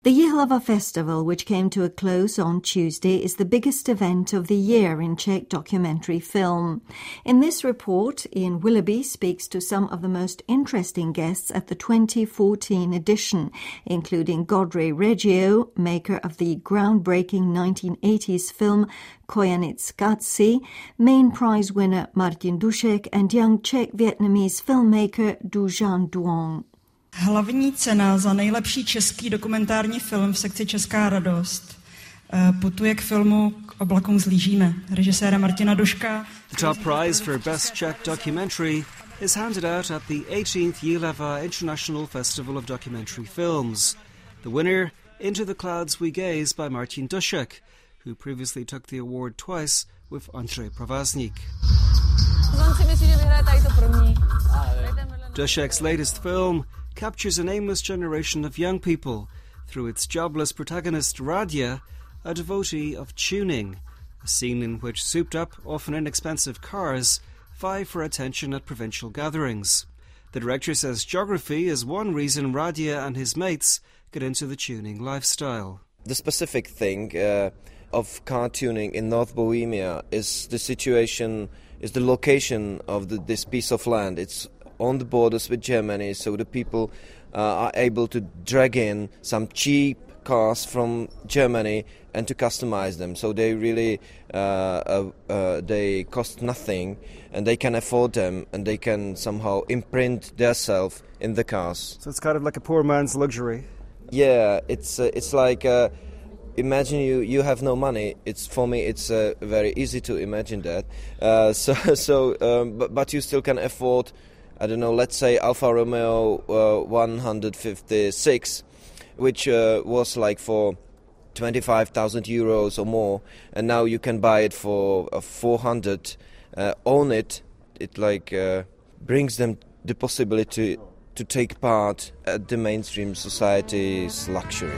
The Jihlava Festival, which came to a close on Tuesday, is the biggest event of the year in Czech documentary film. In this report, Ian Willoughby speaks to some of the most interesting guests at the 2014 edition, including Godrej Reggio, maker of the groundbreaking 1980s film Kojanec Katsi, main prize winner Martin Dušek, and young Czech-Vietnamese filmmaker Dujan Duong. Hlavní cena za nejlepší český dokumentární film v sekci Česká radost putuje k filmu K oblakům zlížíme, režiséra Martina Duška. The top prize for Best Czech Documentary is handed out at the 18th Jihlava International Festival of Documentary Films. The winner, Into the Clouds We Gaze by Martin Dušek, who previously took the award twice with Andrej Provaznik. Dušek's latest film captures an aimless generation of young people through its jobless protagonist Radia, a devotee of tuning, a scene in which souped-up, often inexpensive cars vie for attention at provincial gatherings. The director says geography is one reason Radia and his mates get into the tuning lifestyle. The specific thing of car tuning in North Bohemia is the location of this piece of land. It's on the borders with Germany, so the people are able to drag in some cheap cars from Germany and to customize them. So they really they cost nothing, and they can afford them, and they can somehow imprint themselves in the cars. So it's kind of like a poor man's luxury. Yeah, it's like imagine you have no money. For me it's very easy to imagine that. But you still can afford, I don't know, let's say Alfa Romeo 156, which was like for 25,000 euros or more, and now you can buy it for 400. Own it. It brings them the possibility to take part at the mainstream society's luxury.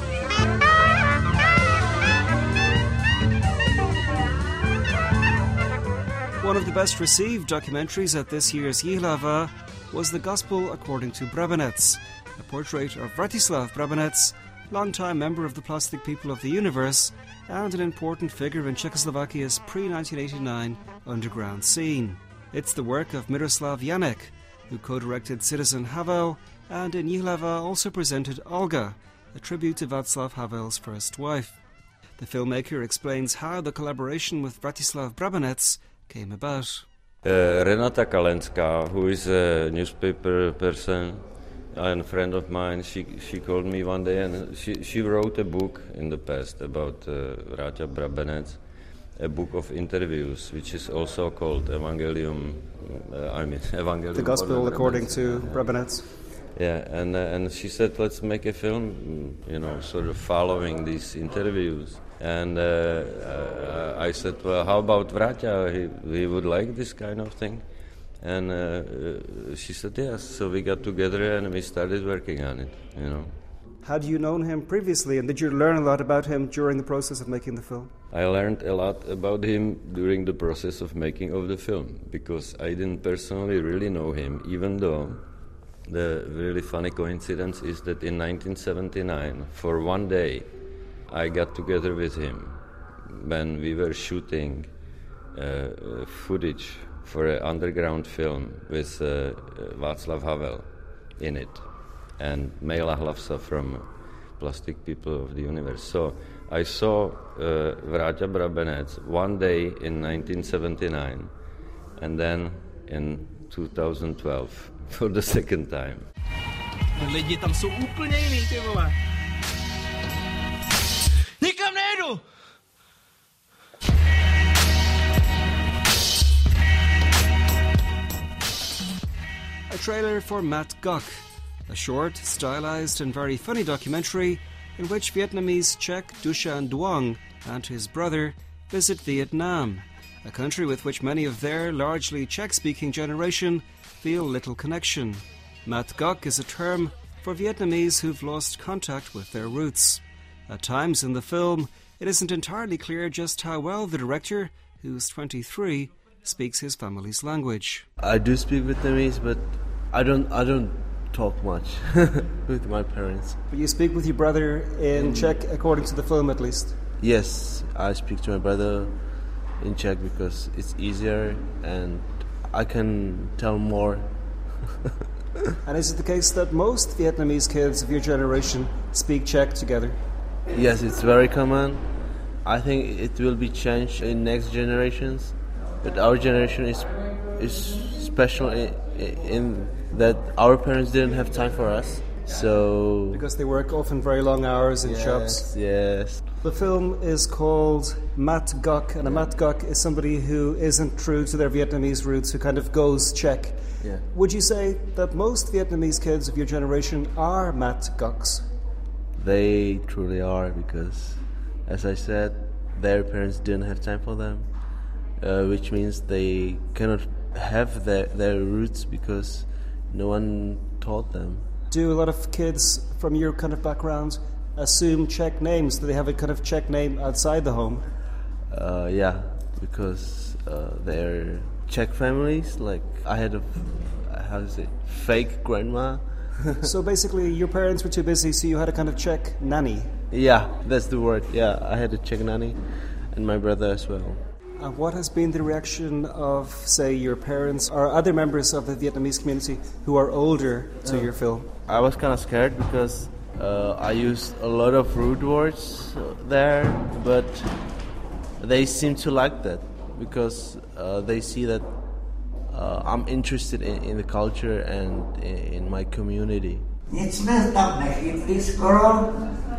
One of the best received documentaries at this year's Jihlava was The Gospel According to Brabenec, a portrait of Vratislav Brabenec, longtime member of the Plastic People of the Universe and an important figure in Czechoslovakia's pre-1989 underground scene. It's the work of Miroslav Janek, who co-directed Citizen Havel, and in Jihlava also presented Olga, a tribute to Václav Havel's first wife. The filmmaker explains how the collaboration with Vratislav Brabenec came about. Renata Kalenská, who is a newspaper person and a friend of mine, she called me one day, and she wrote a book in the past about Radia Brabenec, a book of interviews, which is also called Evangelium. The Gospel According to Brabenec. Yeah, and she said, let's make a film, sort of following these interviews. And I said, well, how about Vratia? He would like this kind of thing. And she said, yes. So we got together and we started working on it, Had you known him previously, and did you learn a lot about him during the process of making the film? I learned a lot about him during the process of making of the film, because I didn't personally really know him, even though the really funny coincidence is that in 1979, for one day, I got together with him when we were shooting footage for an underground film with Václav Havel in it and Mejla Hlavsa from Plastic People of the Universe. So I saw Radia Brabenec one day in 1979 and then in 2012 for the second time. Lidi tam jsou úplně jiný, ty vole. Nikam nejdu! A trailer for Mat Gok, a short, stylized and very funny documentary in which Vietnamese Czech Dusan Duong and his brother visit Vietnam, a country with which many of their largely Czech-speaking generation feel little connection. Mat Gok is a term for Vietnamese who've lost contact with their roots. At times in the film, it isn't entirely clear just how well the director, who's 23, speaks his family's language. I do speak Vietnamese, but I don't talk much with my parents. But you speak with your brother in Czech, according to the film at least? Yes, I speak to my brother in Czech because it's easier and I can tell more. And is it the case that most Vietnamese kids of your generation speak Czech together? Yes, it's very common. I think it will be changed in next generations, but our generation is special in that our parents didn't have time for us. So because they work often very long hours in shops. Yes. The film is called Mat Gok, and a Mat Gok is somebody who isn't true to their Vietnamese roots, who kind of goes Czech. Yeah. Would you say that most Vietnamese kids of your generation are Mat Goks? They truly are, because, as I said, their parents didn't have time for them, which means they cannot have their roots because no one taught them. Do a lot of kids from your kind of background assume Czech names? Do they have a kind of Czech name outside the home? Yeah, because they're Czech families. Like, I had fake grandma. So basically your parents were too busy, so you had a kind of Czech nanny? Yeah, that's the word. Yeah, I had a Czech nanny and my brother as well. And what has been the reaction of, say, your parents or other members of the Vietnamese community who are older to your film? I was kind of scared because I used a lot of rude words there, but they seem to like that because they see that I'm interested in the culture and in my community. Nic jsme tam nechytli skoro,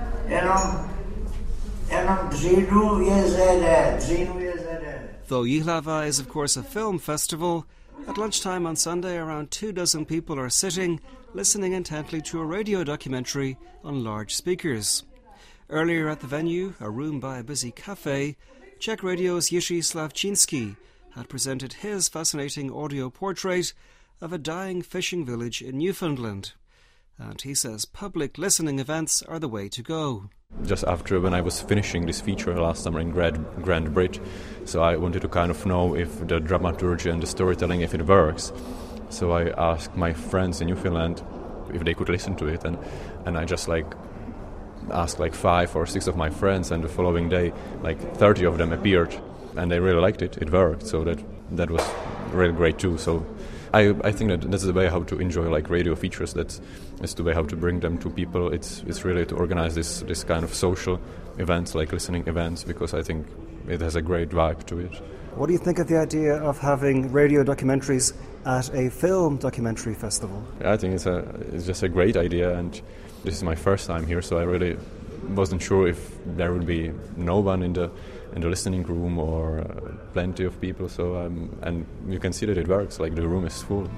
jenom Dřínu jezede. Though Jihlava is of course a film festival, at lunchtime on Sunday around 24 people are sitting, listening intently to a radio documentary on large speakers. Earlier at the venue, a room by a busy cafe, Czech Radio's Jiří Slavčínský had presented his fascinating audio portrait of a dying fishing village in Newfoundland. And he says public listening events are the way to go. Just after when I was finishing this feature last summer in Grand Bridge, so I wanted to kind of know if the dramaturgy and the storytelling, if it works. So I asked my friends in Newfoundland if they could listen to it, and I just asked 5 or 6 of my friends, and the following day 30 of them appeared, and they really liked it. It worked, so that was really great too. So I think that that's the way how to enjoy radio features. That's the way how to bring them to people. It's really to organize this kind of social events, like listening events, because I think it has a great vibe to it. What do you think of the idea of having radio documentaries at a film documentary festival? I think it's just a great idea, and this is my first time here, so I really wasn't sure if there would be no one in the listening room or plenty of people. So and you can see that it works. The room is full.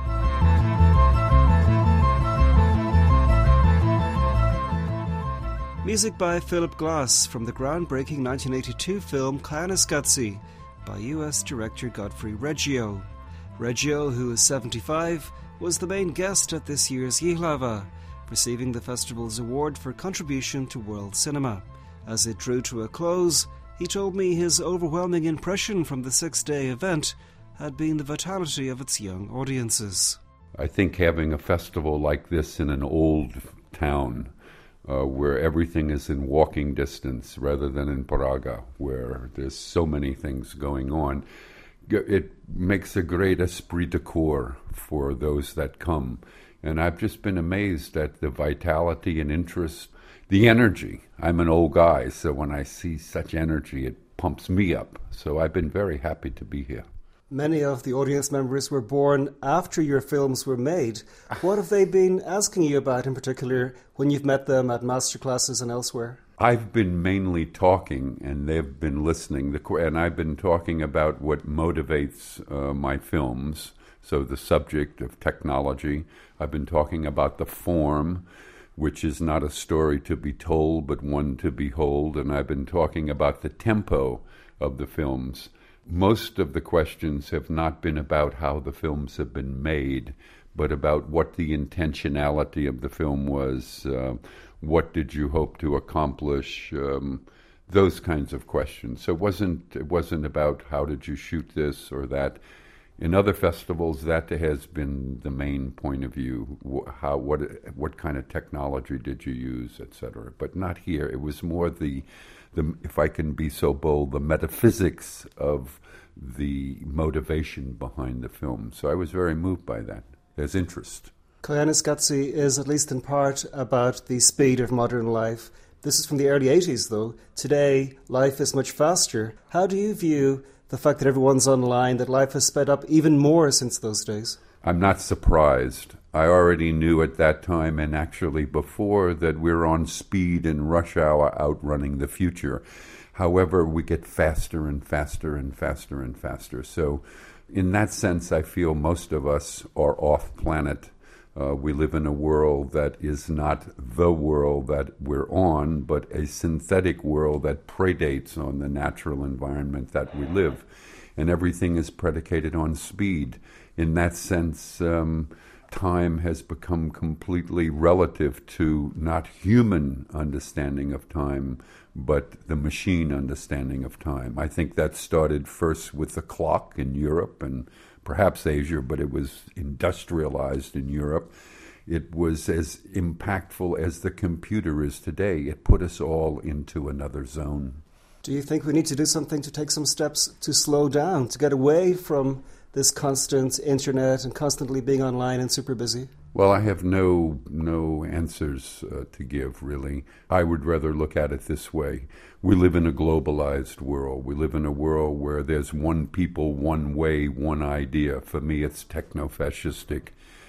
Music by Philip Glass from the groundbreaking 1982 film Koyaanisqatsi by US director Godfrey Reggio. Reggio, who is 75, was the main guest at this year's Jihlava, receiving the festival's award for contribution to world cinema. As it drew to a close, he told me his overwhelming impression from the 6-day event had been the vitality of its young audiences. I think having a festival like this in an old town where everything is in walking distance rather than in Praga, where there's so many things going on, it makes a great esprit de corps for those that come. And I've just been amazed at the vitality and interest, the energy. I'm an old guy, so when I see such energy, it pumps me up. So I've been very happy to be here. Many of the audience members were born after your films were made. What have they been asking you about in particular when you've met them at masterclasses and elsewhere? I've been mainly talking, and they've been listening. And I've been talking about what motivates my films. So the subject of technology. I've been talking about the form, which is not a story to be told, but one to behold. And I've been talking about the tempo of the films. Most of the questions have not been about how the films have been made, but about what the intentionality of the film was, what did you hope to accomplish, those kinds of questions. So it wasn't about how did you shoot this or that. In other festivals, that has been the main point of view. What kind of technology did you use, etc. But not here. It was more the, if I can be so bold, the metaphysics of the motivation behind the film. So I was very moved by that. There's interest. Koyaanisqatsi is, at least in part, about the speed of modern life. This is from the early 80s, though. Today, life is much faster. How do you view the fact that everyone's online, that life has sped up even more since those days? I'm not surprised. I already knew at that time, and actually before, that we're on speed and rush hour outrunning the future. However, we get faster and faster and faster and faster. So in that sense, I feel most of us are off-planet. We live in a world that is not the world that we're on, but a synthetic world that predates on the natural environment that we live. And everything is predicated on speed. In that sense, time has become completely relative to not human understanding of time, but the machine understanding of time. I think that started first with the clock in Europe and perhaps Asia, but it was industrialized in Europe. It was as impactful as the computer is today. It put us all into another zone. Do you think we need to do something to take some steps to slow down, to get away from this constant internet and constantly being online and super busy? Well, I have no answers to give, really. I would rather look at it this way. We live in a globalized world. We live in a world where there's one people, one way, one idea. For me, it's techno-fascistic.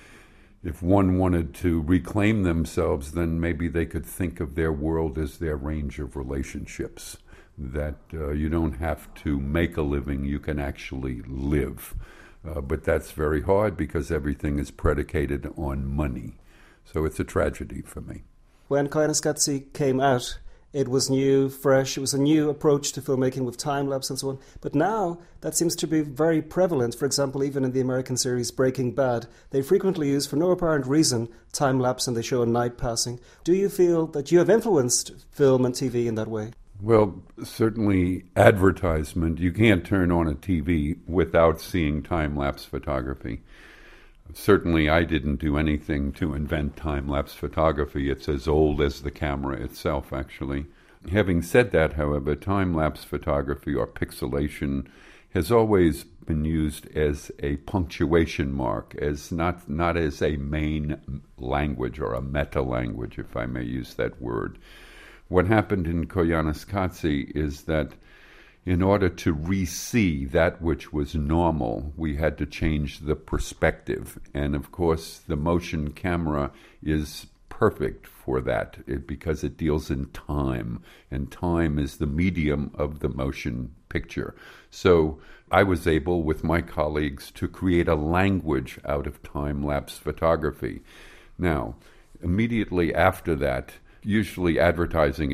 If one wanted to reclaim themselves, then maybe they could think of their world as their range of relationships, that you don't have to make a living, you can actually live. But that's very hard because everything is predicated on money. So it's a tragedy for me. When Koyaanisqatsi came out, it was new, fresh, it was a new approach to filmmaking with time-lapse and so on. But now that seems to be very prevalent. For example, even in the American series Breaking Bad, they frequently use, for no apparent reason, time-lapse, and they show a night passing. Do you feel that you have influenced film and TV in that way? Well, certainly advertisement. You can't turn on a TV without seeing time-lapse photography. Certainly I didn't do anything to invent time-lapse photography. It's as old as the camera itself, actually. Having said that, however, time-lapse photography or pixelation has always been used as a punctuation mark, as not as a main language or a meta-language, if I may use that word. What happened in Koyaanisqatsi is that in order to re-see that which was normal, we had to change the perspective. And of course, the motion camera is perfect for that because it deals in time, and time is the medium of the motion picture. So I was able, with my colleagues, to create a language out of time-lapse photography. Now, immediately after that, usually advertising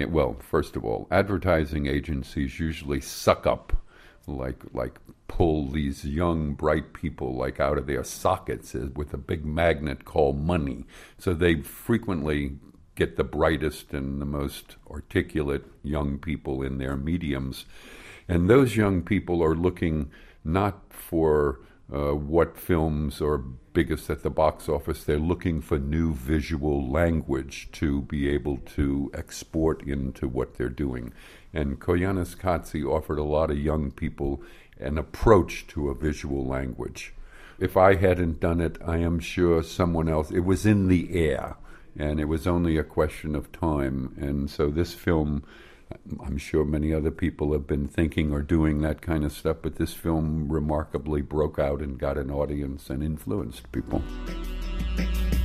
agencies usually suck up, like pull these young, bright people out of their sockets with a big magnet called money. So they frequently get the brightest and the most articulate young people in their mediums. And those young people are looking not for what films are biggest at the box office. They're looking for new visual language to be able to export into what they're doing. And Koyaanisqatsi offered a lot of young people an approach to a visual language. If I hadn't done it, I am sure someone else, it was in the air, and it was only a question of time. And so this film, I'm sure many other people have been thinking or doing that kind of stuff, but this film remarkably broke out and got an audience and influenced people.